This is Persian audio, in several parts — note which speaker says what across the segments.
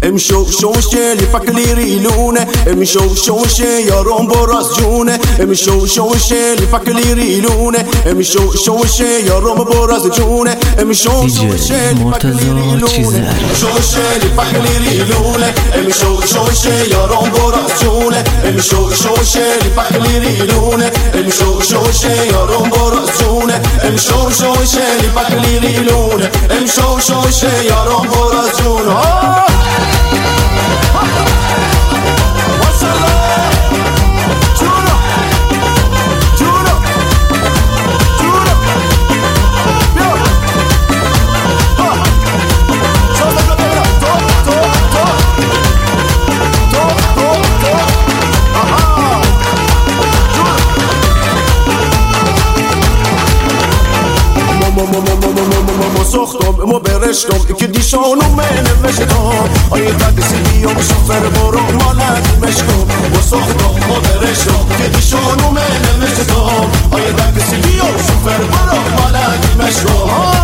Speaker 1: امشو شوشه لیپک لیریلونه امشو شوشه یارم براز جونه امشو شوشه لیپک لیریلونه امشو شوشه یارم براز جونه امشو شوشه لیپک لیریلونه شوشه لیپک لیریلونه امشو شوشه یارم براز جونه امشو شوشه لیپک لیریلونه امشو شوشه یارم براز جونه امشو شوشه لیپک لیریلونه امشو شوشه یارم براز جونه سختم مو برشتم که دیشانو من مشتم آیه تاکسی بیام شوفر برو مالک مشتم و سختم مو برشتم که دیشانو من مشتم آیه تاکسی بیام شوفر برو مالک مشتم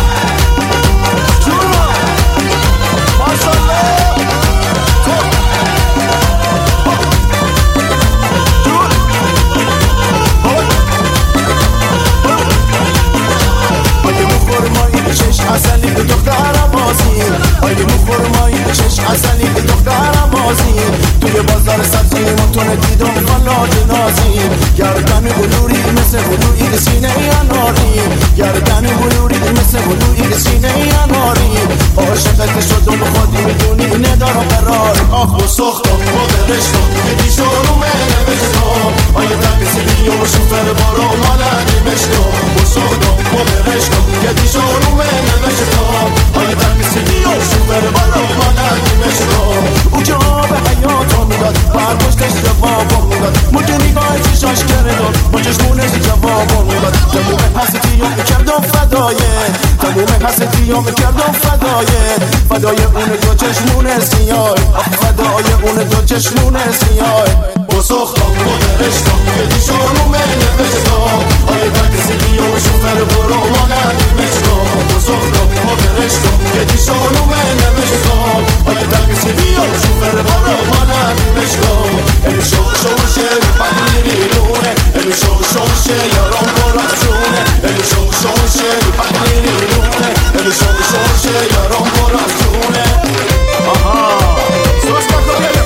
Speaker 1: عسلی به دخترم بازی آیلی مخورمایی چشم عسلی به دخترم بازی توی بازار سبزی متونه دیدم فلات نازی گردن بلوری مثل بلوری سینه اناری گردن بلوری مثل بلوری سینه اناری عاشقت شدم خودی میدونی ندارم قرار آخ و سختم و برشتم که دیشانو منه بشتم آیه تاکسی بیام شوفر برو مالک مشتم و سختم و برشتم که دیشانو منه مشتم آیه تاکسی بیام شوفر برو مالک مشتم او که آب حیاتو میداد برگشتش جوابو میداد مجه نگاه چشاش کردم با چشمونش جوابو میداد تموم حسیتیو میکردم فدایه تموم حسیتیو میکردم فدای اون دو چشمون سیاه فدای اون دو چشمون سیاه با سختم و درشتم که دیشانو منه بشتم آیه تاکسی بیام شوفر برو مالک مشتم با سختم و درشتم که دیشانو منه بشتم آیه تاکسی بیام شوفر برو مالک مشتم امشو شوشه پنیرونه امشو شوشه یارم برازونه امشو شوشه پنیرونه امشو شوشه یارم برازونه آها سوس کاکا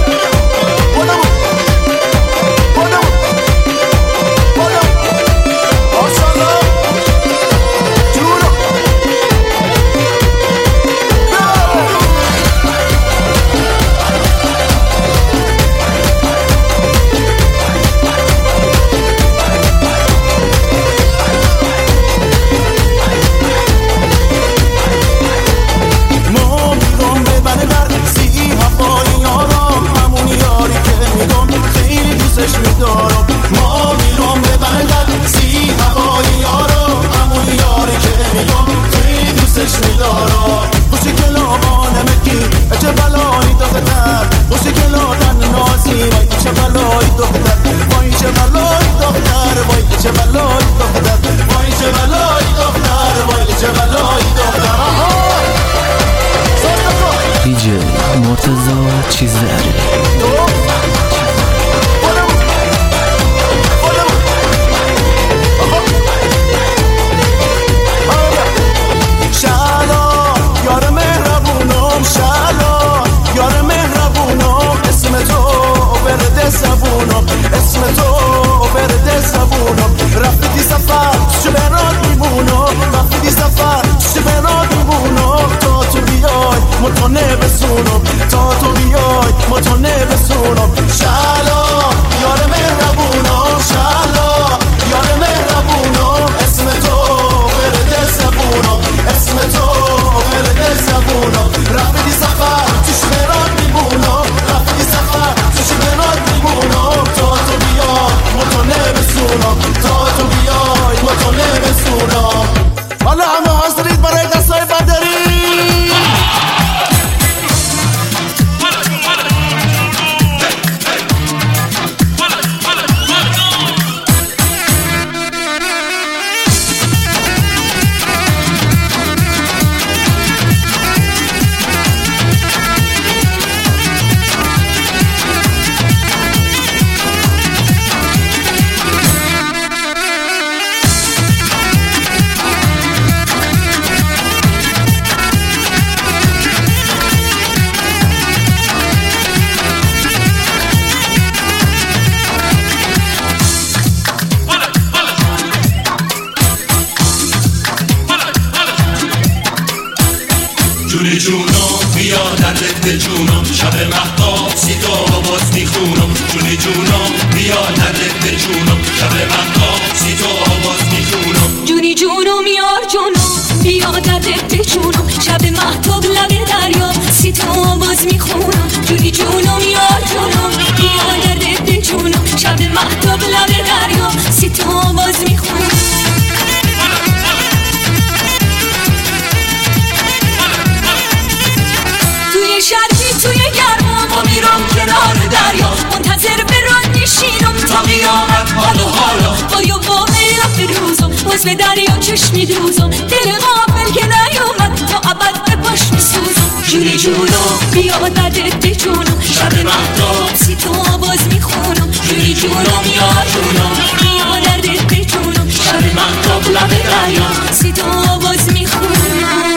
Speaker 2: دیجی مرتضی چیزداری
Speaker 1: اسم تو برده زبونم رفتی سفر چه برات میمونم رفتی سفر چه برات میمونم تا تو بیای متونه بسونم تا تو بیای متونه بسونم شالا یار مهربونم شالا یار مهربونم اسم تو برده زبونم اسم تو برده زبونم رفتی سفر چه برات میمونم رفتی سفر چه برات میمونم تا تو بیای متونه بسونم تا تو بیای متونه بسونم حالا همه حاضرید برای دستای بدری
Speaker 3: دردت به جونم شب مهتاب سیتا باز میخونم جونی جونم بیا دردت به جونم شب مهتاب سیتا باز میخونم
Speaker 4: جونی جونم یار جونم بیا دردت به جونم شب مهتاب لب دریا سیتا باز میخونم جونی جونم یار جونم بیا دردت به جونم شب مهتاب لب دریا سیتا باز میخونم توی شرقی توی گرما با میرم کنار دریا منتظر به راه نشینم تا قیامت حالا بایا با میرم روزم باز به دریا چشمی دوزم دل غافل که نیومد تا ابد به پاش میسوزم جونی جونم بیا دردت به جونم شب مهتاب سیتا باز میخونم جونی جونم یار جونم بیا دردت به جونم شب مهتاب لب دریا سیتا باز میخونم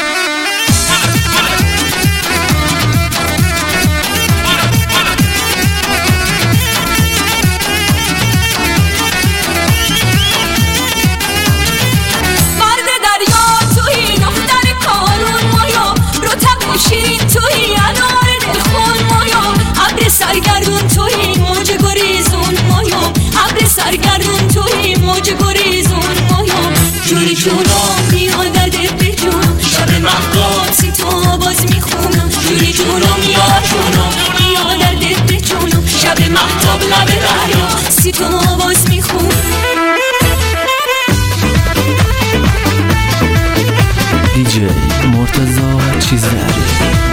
Speaker 4: شیرین توی انار دلخون مایا ابر سرگردون توی موج گریزون مایا ابر سرگردون توی موج گریزون مایا جونی جونم بیا دردت به جونم شب مهتاب سیتا باز میخونم جونی جونم یار جونم بیا دردت به جونم شب مهتاب لب دریا سیتا باز میخونم
Speaker 2: دیجی مرتضی چیزداری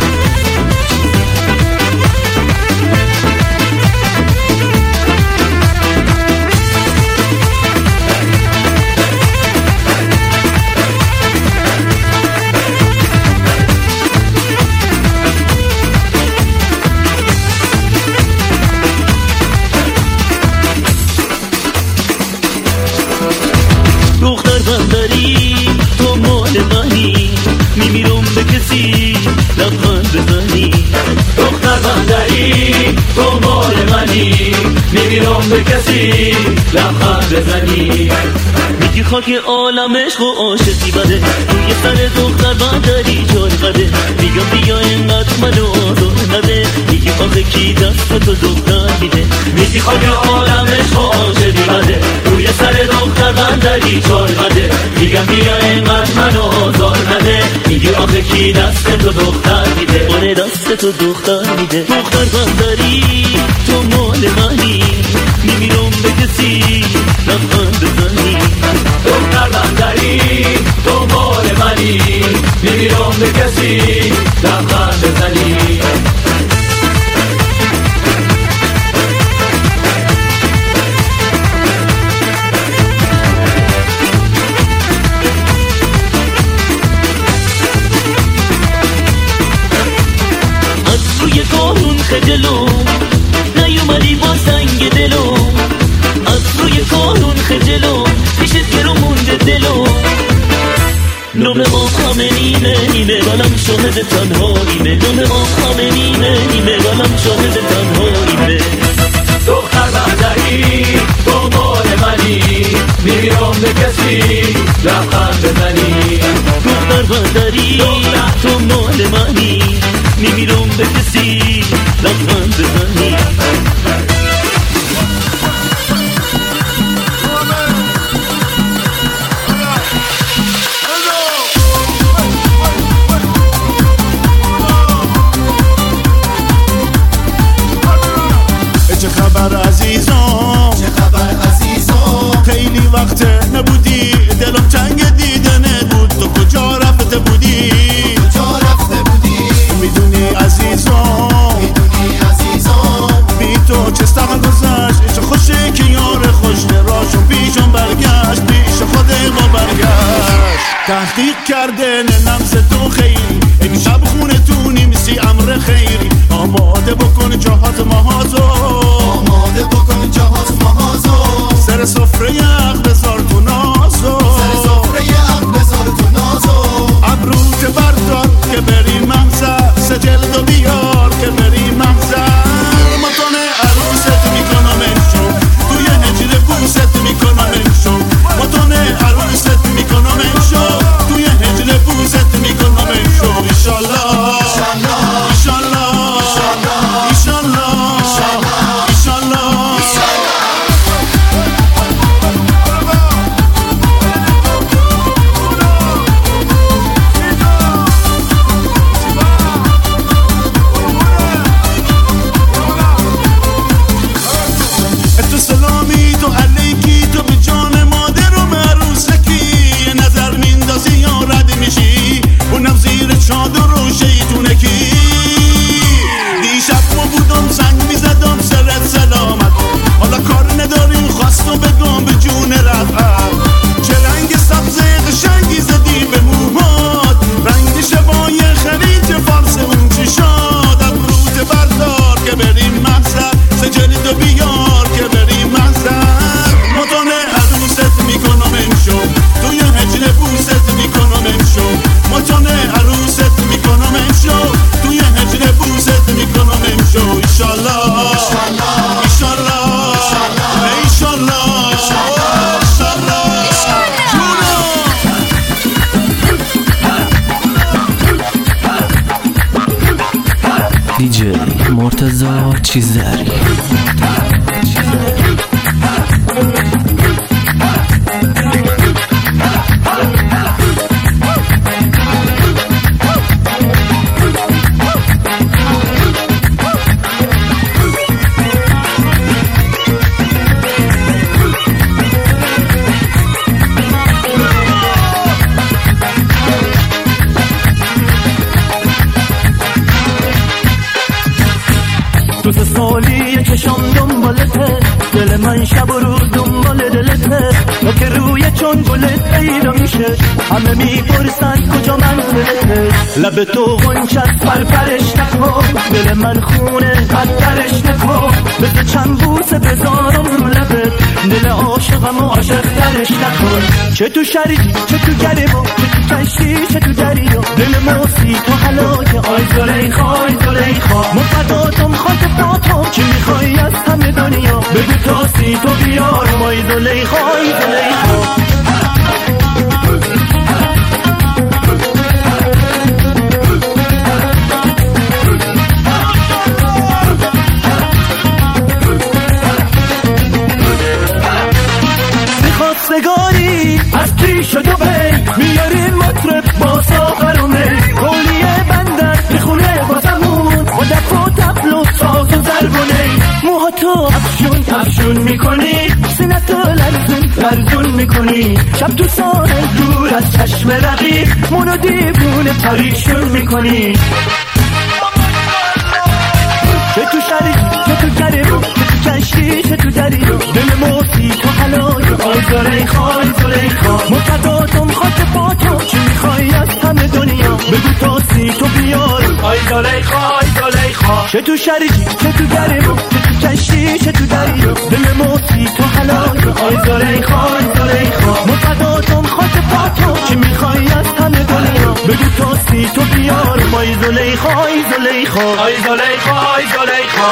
Speaker 5: دختر بندری تو مال منی میمیرم به کسی لبخند بزنی دختر بندری تو مال منی میمیرم به کسی لبخند بزنی میگی خاک عالم عشق و عاشقی بده روی سر دختر بندری جای قده میگم بیا اینقدر منو آزار نده میگی آخه کی دست تو دختر میده میگی خاک عالم عشق و عاشقی بده روی سر دختر بندری جای قده میگم بیا اینقدر منو آزار نده میگی آخه کی دست تو دختر میده آره دست تو دختر میده دختر بندری تو مال منی میمیرم به کسی لبخند بزنی دختر بندری تو مال منی میمیرم به کسی لبخند بزنی خجلو نیومدی با سنگ دلو از روی کارون خجلو پیشت گرو مونده دلو نوم آقام نیمه گلم شاهد تنهاییمه نوم آقام نیمه گلم شاهد تنهاییمه دختر بندری تو مال منی میمیرم به کسی لبخند بزنی دختر بندری تو مال منی میمیرم به کسی لبخند بزنی
Speaker 1: چه خبر عزیزم چه خبر عزیزم خیلی وقت نبودی دلم تنگ دیدنت بود تو کجا رفته بودی میدونی عزیزم بی تو چه سخن گذشت چه خوشه که یار خوش راشو پیشم برگشت پیش خود ما برگشت تحقیق کرده نمز تو خیلی امشب خونه تو نیمسی امر خیری آماده بکن جهات مهازو سر سفره عقل بذار تو نازو عبروت بردار که بری منظر سجل و بیار که بری منظر مطانه عروست میکنمشون توی هجر بوست میکنمشون مطانه عروست میکنمشون توی هجر بوست میکنمشون
Speaker 6: چی شد روز بردار که بریم مقصد سجلی تو بیار که بریم مقصد متونه عروست میکنم امشو توی هجر بوست میکنم امشو متونه عروست میکنم امشو توی هجر بوست میکنم امشو ایشالله ایشالله
Speaker 2: دیجی مرتضی چیزری
Speaker 5: سالی چشم دنبالته دل من شب و روز دنبال دلته و که روی چون گلت پیدا میشه همه میپرسن کجا منزلته لب تو غنچت پرپرش نکن دل من خونه بدترش نکن بذار چند بوسه بذارم رو لبت دل عاشقم و عاشق ترش نکن چه تو شریکی چه تو گریبا چه تو کشتی چه تو دریا دل موسی تو حلاکه آی زلیخا آی زلیخا مفداتم خاک پاتم چی میخوایی از همه دنیا بگو تاسی تو بیارم آی زلیخا آی زلیخا خواستگاری از پیش دو بی میاریم مطرب با ساغر و می کولیه بندر میخونه بازمون با دف و تبل و ساز و زرگونه موها تو افشون میکنی سینه تو لرزون میکنی شب تو ساحل دور از چشم رقیب منو دیوونه پریشون میکنی چه تو شریک چه تو گریبون چه تو کشتی چه تو دریا دل موسی تو حلال آی زلیخا آی زلیخا مفداتم خاک پاتم چی میخوایی از همه دنیا بگو تاسی تو بیار آی زلیخا آی زلیخا چه تو شریکی چه تو گریبون چه تو کشتی چه تو دریا دل موسی تو حلال آی زلیخا آی زلیخا مفداتم خاک پاتم چی میخوایی از همه دنیا بگو تاسی تو بیار آی زلیخا آی زلیخا آی زلیخا آی زلیخا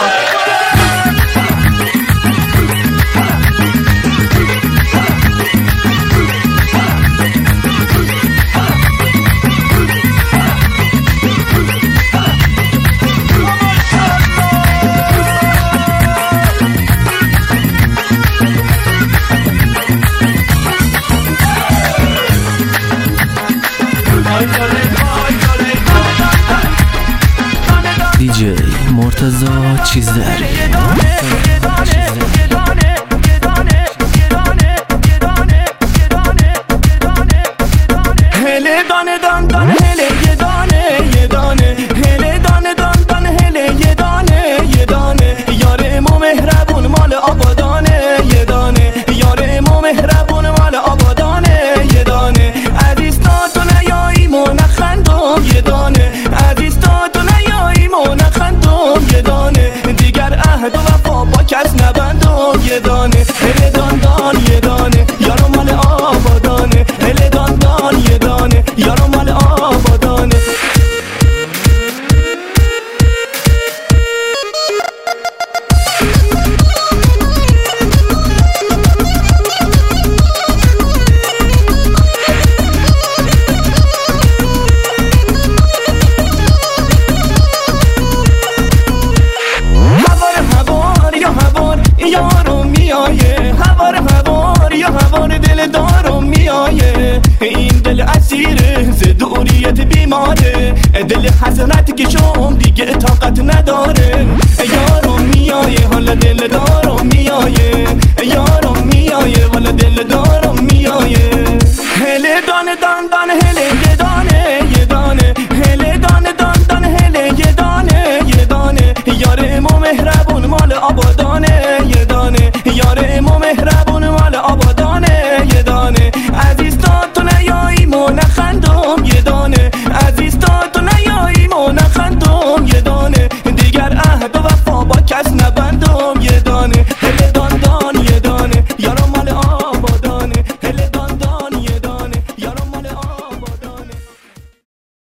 Speaker 2: دیجی مرتضی چیزری
Speaker 5: هله دانه دان دان هله یه دانه یه دانه هله دانه دان دان هله یه دانه یه دانه یار ما مهربون مال آبادانه یه دانه یار ما مهربون مال آبادانه یه دانه عزیز تا تو نیایی ما نخندم یه دانه عزیز تا تو نیایی ما نخندم یه دانه دیگر عهد و وفا با کس نبندم یه دانه هله دان دان یه دانه یارو مال آبادانه هله دان دان یه دانه یارو مال آبادانه هوار یا هوار یارو میایه هوار یا هوار دل دارم میایه این دل اسیره ز دوریت بیماره دل حسنت که شم دیگه طاقت